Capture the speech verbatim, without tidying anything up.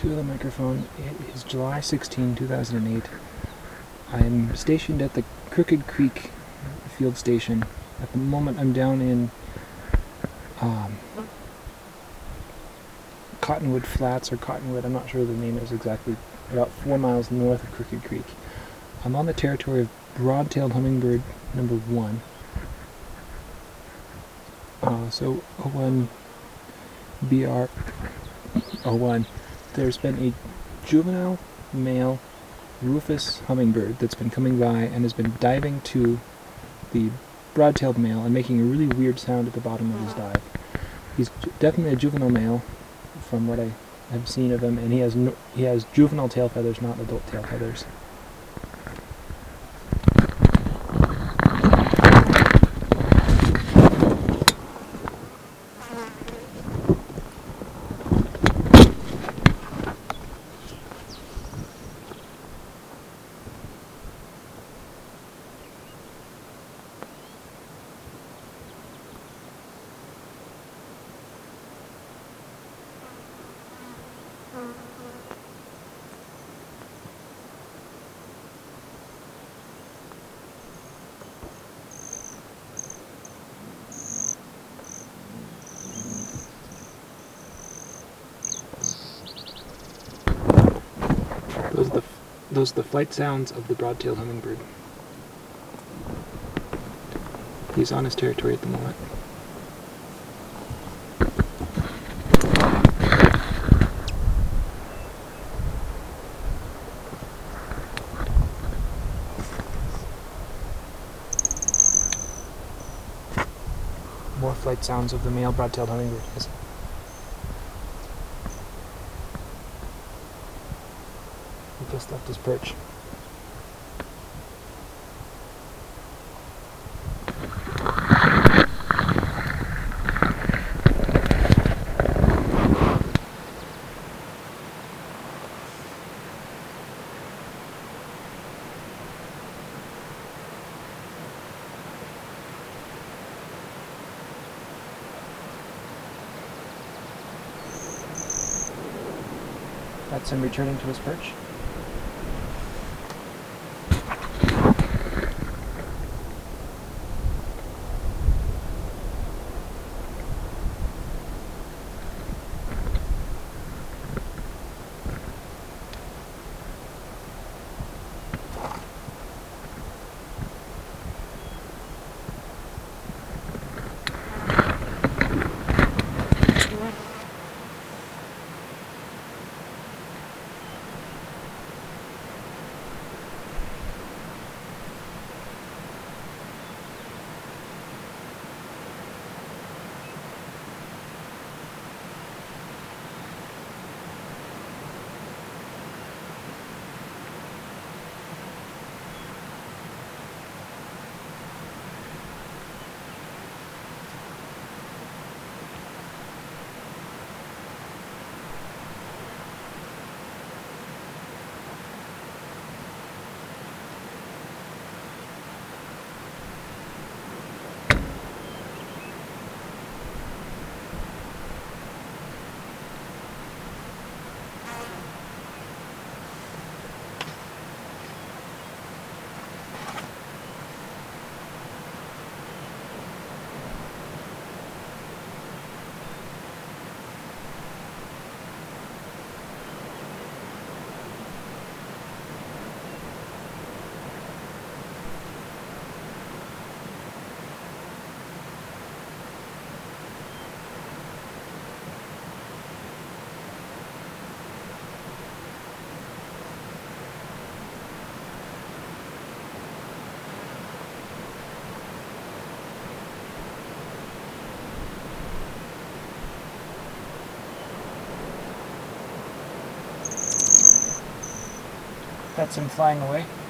to the microphone. It is July sixteenth, two thousand eight. I'm stationed at the Crooked Creek field station. At the moment I'm down in um, Cottonwood Flats, or Cottonwood, I'm not sure the name is exactly, about four miles north of Crooked Creek. I'm on the territory of broad-tailed hummingbird number one. Uh, so O one B R O one, there's been a juvenile male rufous hummingbird that's been coming by and has been diving to the broad-tailed male and making a really weird sound at the bottom of his dive. He's definitely a juvenile male from what I have seen of him, and he has no, he has juvenile tail feathers, not adult tail feathers. Those are the, those are the flight sounds of the broad-tailed hummingbird. He's on his territory at the moment. More flight sounds of the male broad-tailed hummingbird. Yes. He just left his perch. That's him returning to his perch. That's him flying away.